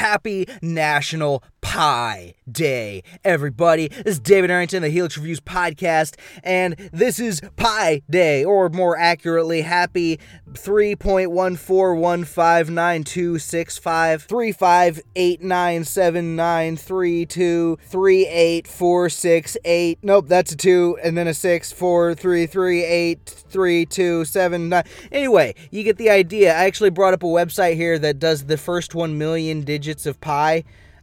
happy National Pie Day, everybody. This is David Arrington, the Helix Reviews podcast, and this is Pie Day, or more accurately, happy 3.141592653589793238468. Nope, that's a 2, and then a 6, 4, 3, 3, 8, 3, 2, 7, 9. Anyway, you get the idea. I actually brought up a website here that does the first 1 million digits of pi.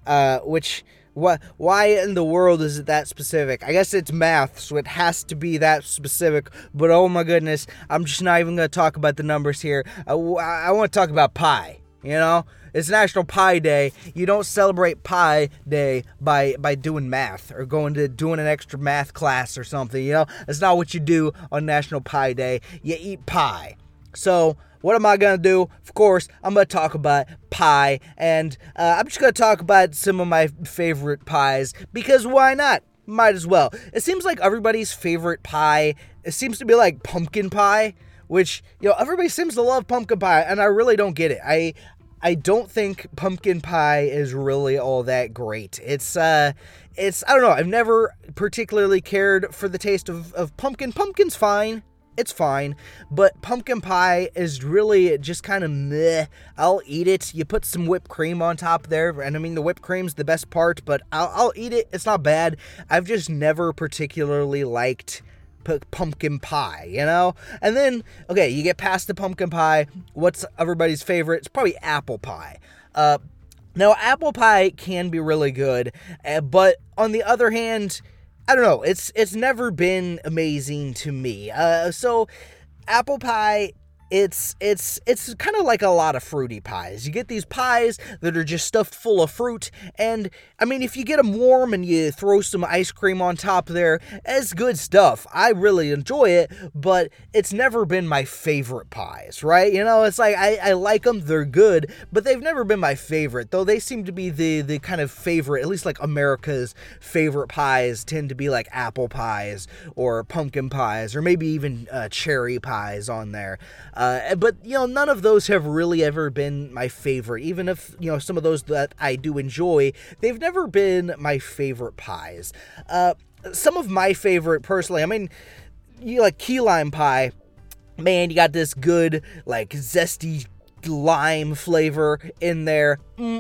Why in the world is it that specific? I guess it's math, so it has to be that specific, but oh my goodness, I'm just not even going to talk about the numbers here. I want to talk about pi, you know? It's National Pie Day. You don't celebrate Pie Day by doing math or doing an extra math class or something, you know? That's not what you do on National Pie Day. You eat pie. So, what am I going to do? Of course, I'm going to talk about pie, and I'm just going to talk about some of my favorite pies, because why not? Might as well. It seems like everybody's favorite pie, it seems to be like pumpkin pie, which, you know, everybody seems to love pumpkin pie, and I really don't get it. I don't think pumpkin pie is really all that great. It's I don't know, I've never particularly cared for the taste of pumpkin. Pumpkin's fine. It's fine, but pumpkin pie is really just kind of meh. I'll eat it. You put some whipped cream on top there, and I mean, the whipped cream's the best part, but I'll eat it. It's not bad. I've just never particularly liked pumpkin pie, you know? And then, okay, you get past the pumpkin pie. What's everybody's favorite? It's probably apple pie. Now, apple pie can be really good, but on the other hand, I don't know, it's never been amazing to me. So apple pie, it's kind of like a lot of fruity pies. You get these pies that are just stuffed full of fruit, and I mean, if you get them warm and you throw some ice cream on top there, it's good stuff. I really enjoy it, but it's never been my favorite pies, right? You know, it's like, I like them, they're good, but they've never been my favorite, though they seem to be the kind of favorite, at least like America's favorite pies tend to be like apple pies, or pumpkin pies, or maybe even cherry pies on there. But, you know, none of those have really ever been my favorite. Even if, you know, some of those that I do enjoy, they've never been my favorite pies. Some of my favorite, personally, I mean, you like key lime pie. Man, you got this good, like, zesty lime flavor in there.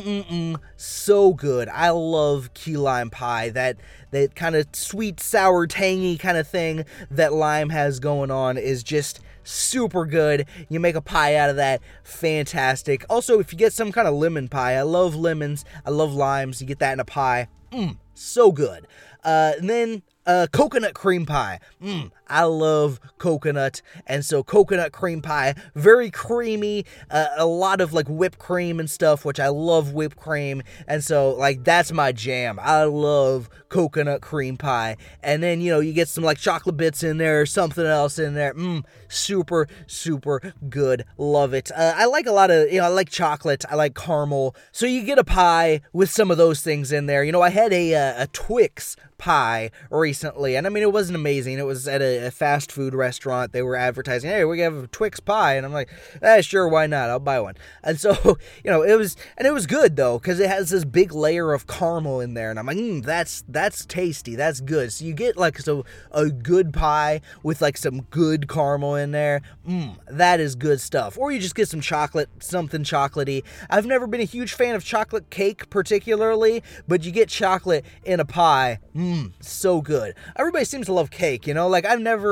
So good. I love key lime pie. That kind of sweet, sour, tangy kind of thing that lime has going on is just super good. You make a pie out of that, fantastic. Also, if you get some kind of lemon pie, I love lemons, I love limes, you get that in a pie, so good. And then coconut cream pie. I love coconut, and so coconut cream pie, very creamy, a lot of like whipped cream and stuff, which I love whipped cream, and so like that's my jam. I love coconut cream pie. And then, you know, you get some like chocolate bits in there or something else in there. Super, super good. Love it. I like a lot of, you know, I like chocolate, I like caramel, so you get a pie with some of those things in there. You know, I had a Twix pie recently, and I mean, it wasn't amazing. It was at a fast food restaurant. They were advertising, hey, we have a Twix pie, and I'm like, sure, why not? I'll buy one. And so, you know, it was good though, because it has this big layer of caramel in there, and I'm like, that's tasty, that's good. So you get like a good pie with like some good caramel in there. That is good stuff. Or you just get some chocolate, something chocolatey. I've never been a huge fan of chocolate cake particularly, but you get chocolate in a pie. So good. Everybody seems to love cake, you know, like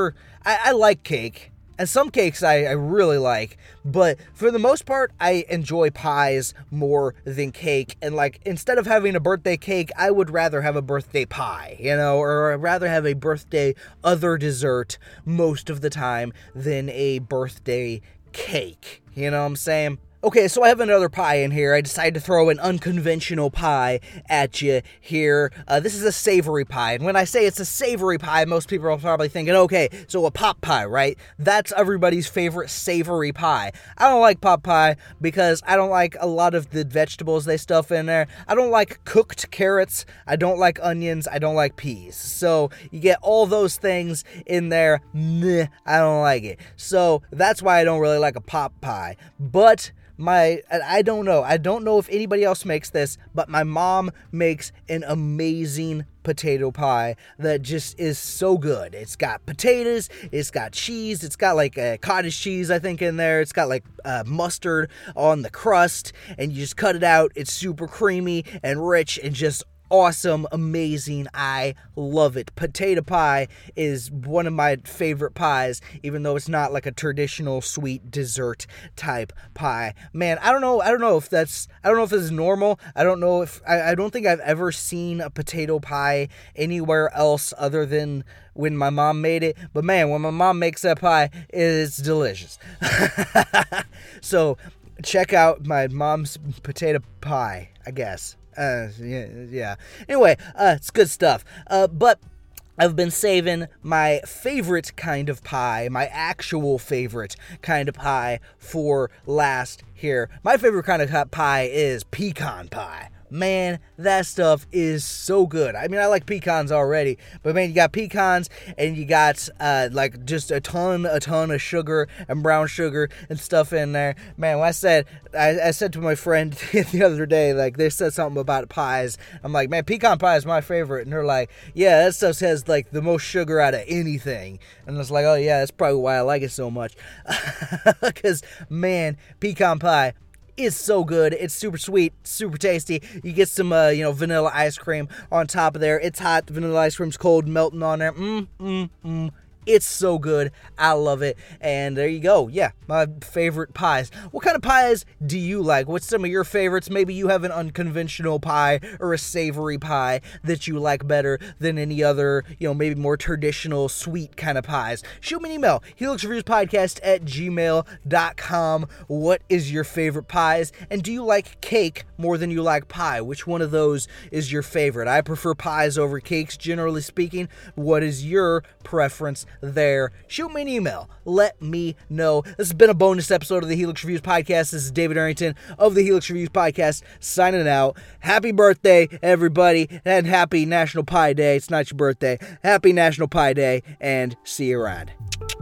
I like cake, and some cakes I really like, but for the most part, I enjoy pies more than cake, and like, instead of having a birthday cake, I would rather have a birthday pie, you know, or I'd rather have a birthday other dessert most of the time than a birthday cake, you know what I'm saying? Okay, so I have another pie in here. I decided to throw an unconventional pie at you here. This is a savory pie, and when I say it's a savory pie, most people are probably thinking, okay, so a pot pie, right? That's everybody's favorite savory pie. I don't like pot pie because I don't like a lot of the vegetables they stuff in there. I don't like cooked carrots. I don't like onions. I don't like peas. So you get all those things in there. Meh, I don't like it. So that's why I don't really like a pot pie. But I don't know if anybody else makes this, but my mom makes an amazing potato pie that just is so good. It's got potatoes, it's got cheese, it's got like cottage cheese, I think, in there. It's got like mustard on the crust, and you just cut it out. It's super creamy and rich and just awesome, amazing. I love it. Potato pie is one of my favorite pies, even though it's not like a traditional sweet dessert type pie. Man, I don't know if this is normal. I don't think I've ever seen a potato pie anywhere else other than when my mom made it. But man, when my mom makes that pie, it's delicious. So check out my mom's potato pie, I guess. Yeah. Anyway, it's good stuff. But I've been saving my favorite kind of pie, my actual favorite kind of pie, for last here. My favorite kind of pie is pecan pie. Man, that stuff is so good. I mean, I like pecans already, but man, you got pecans and you got like just a ton of sugar and brown sugar and stuff in there. Man, when I said to my friend the other day, like, they said something about pies. I'm like, man, pecan pie is my favorite, and they're like, yeah, that stuff has like the most sugar out of anything. And I was like, oh yeah, that's probably why I like it so much, because man, pecan pie is so good. It's super sweet, super tasty. You get some, vanilla ice cream on top of there. It's hot. The vanilla ice cream's cold, melting on there. It's so good. I love it. And there you go. Yeah, my favorite pies. What kind of pies do you like? What's some of your favorites? Maybe you have an unconventional pie or a savory pie that you like better than any other, maybe more traditional sweet kind of pies. Shoot me an email, helixreviewspodcast@gmail.com. What is your favorite pies? And do you like cake more than you like pie? Which one of those is your favorite? I prefer pies over cakes, generally speaking. What is your preference there? Shoot me an email. Let me know. This has been a bonus episode of the Helix Reviews Podcast. This is David Arrington of the Helix Reviews Podcast signing out. Happy birthday, everybody, and happy National Pie Day. It's not your birthday. Happy National Pie Day, and see you around.